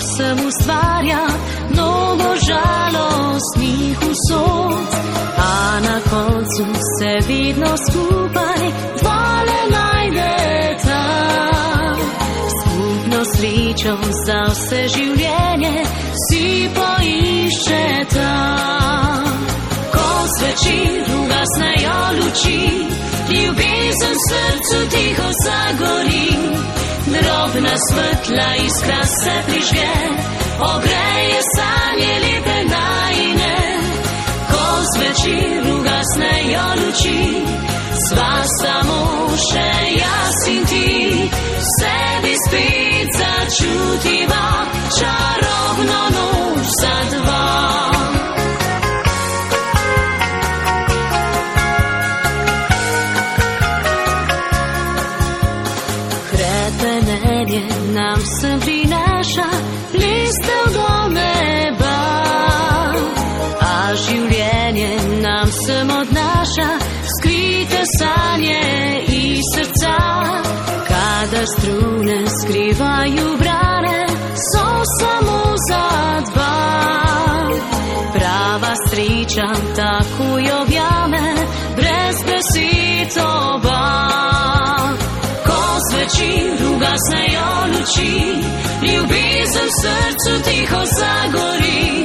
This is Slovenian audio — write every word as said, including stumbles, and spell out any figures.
sem ustvarja mnogo žalostnih usod, a na koncu se vedno skupaj dvale najdeta. Skupno srečo za vse življenje si poiščeta. Ko zvečer ugasnejo luči, ljubezen v srcu tiho zagori, drobna svetla iskra se prižge, ogreje sanje lepe najine. Ko zvečer ugasnejo luči, sva samo še jaz in ti, v sebi spet začutiva čarobno noč za dva. Hrepenenje nam sem prinaša listev do neba, a življenje nam sem odnaša skrite sanje iz srca. Kadar strune skrivajo brane, so samo za dva. Prava sreča tako jo objame, brez besed oba. Ko zvečer ugasnejo luči, ljubezen v srcu tiho zagori,